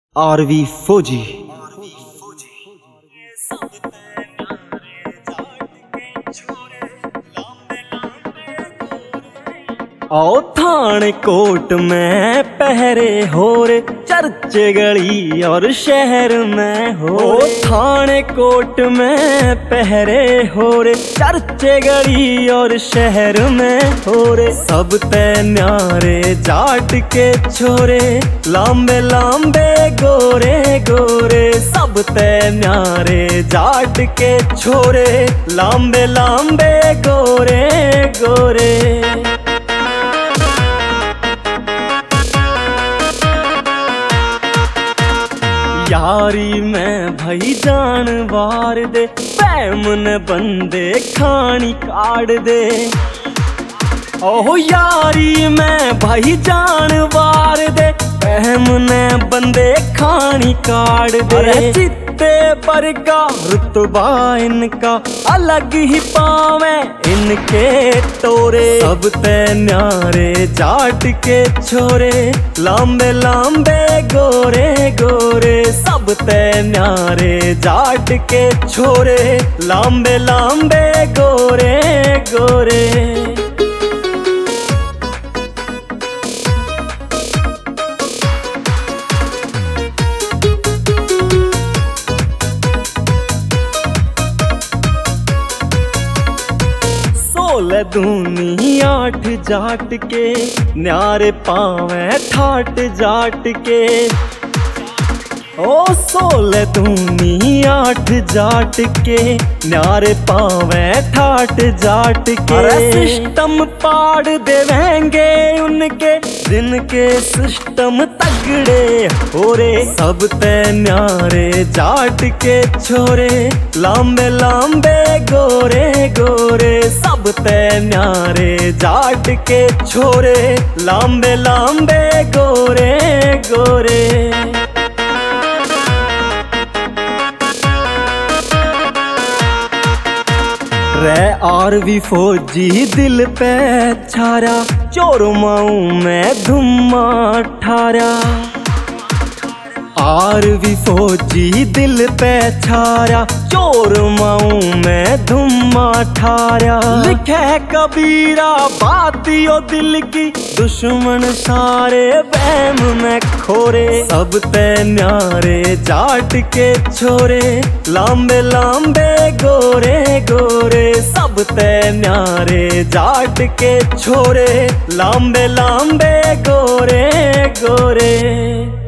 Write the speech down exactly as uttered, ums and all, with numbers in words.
RV फौजी। आओ थाने coat में पहरे हो रे, चर्चे गली और शहर में हो। थाने कोट में पहरे हो रे, चर्चे गली और शहर में हो रे। सब ते न्यारे जाट के छोरे, लांबे लांबे गोरे गोरे। सब ते न्यारे जाट के छोरे, लांबे लांबे गोरे गोरे। यारी में भई जानवार दे, पैमन बंदे खानी काट दे। ओह यारी में भई जानवार दे, पैमन बंदे खानी काट दे। चित्ते बरगा रुतबा इनका, अलग ही पावे इनके तोरे। सब ते न्यारे जाट के छोरे, लांबे लांबे गोरे गोरे। सब ते न्यारे जाट के छोरे, लांबे लांबे गोरे गोरे। सोलह दूनी आठ जाट के, न्यारे पावे ठाट जाट के। ओ सोलह दूनी आठ जाट के, न्यारे पावे ठाट जाट के। सिस्टम पाड़ देवेंगे उनके, जिनके सिस्टम तगड़े हो रे। सब ते न्यारे जाट के छोरे, लांबे लांबे गोरे गोरे। सब ते न्यारे जाट के छोरे, लांबे लांबे गोरे गोरे। रे आरवी फौजी दिल पे छारा, चोर माऊ में धुम्मा ठारा। आरवी फौजी दिल पे छारा, चोर माऊ में धुम्मा ठारा। लिखे कबीरा बातियों दिल की, दुश्मन सारे वहम में खोरे। सब ते न्यारे जाट के छोरे, लांबे लांबे गोरे गोरे। सब ते न्यारे जाट के छोरे, लांबे लांबे गोरे गोरे।